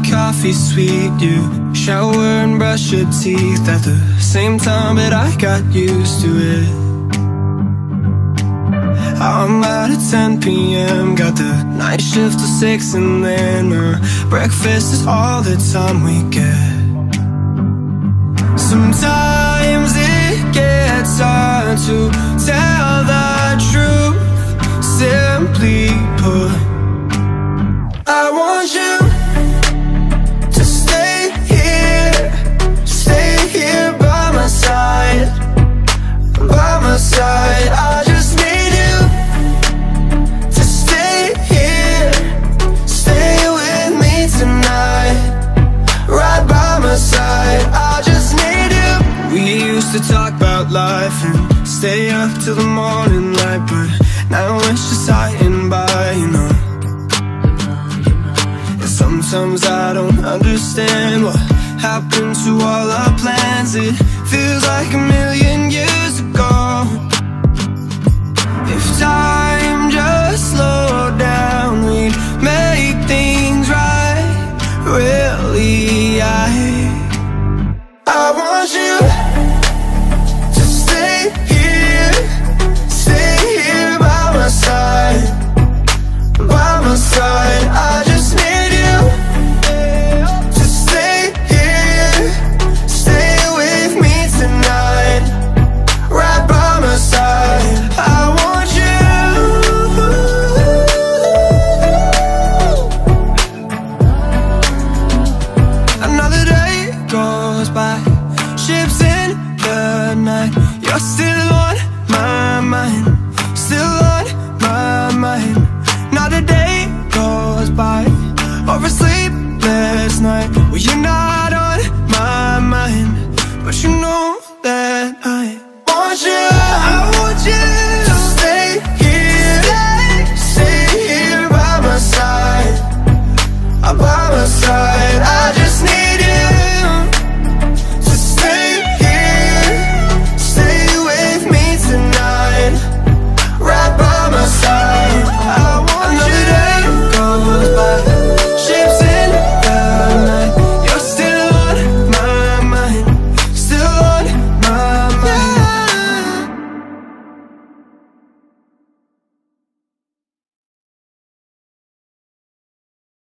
coffee sweet. You shower and brush your teeth at the same time, but I got used to it. I'm out at 10 p.m. Got the night shift till 6, and then breakfast is all the time we get. Sometimes it gets hard to tell the truth. Simply put, I want you to stay here by my side, by my side. I just need you to stay here, stay with me tonight, right by my side. I just need you. We used to talk about life and stay up till the morning light, but now it's just sighting by, you know. And sometimes I don't understand what happened to all our plans. It feels like a million years ago. If time just slowed down, we'd make things right. Really, I want you to stay here by my side, by my side. I just need you to stay here, stay with me tonight, right by my side. I want you. Another day goes by, ships in the night. You're still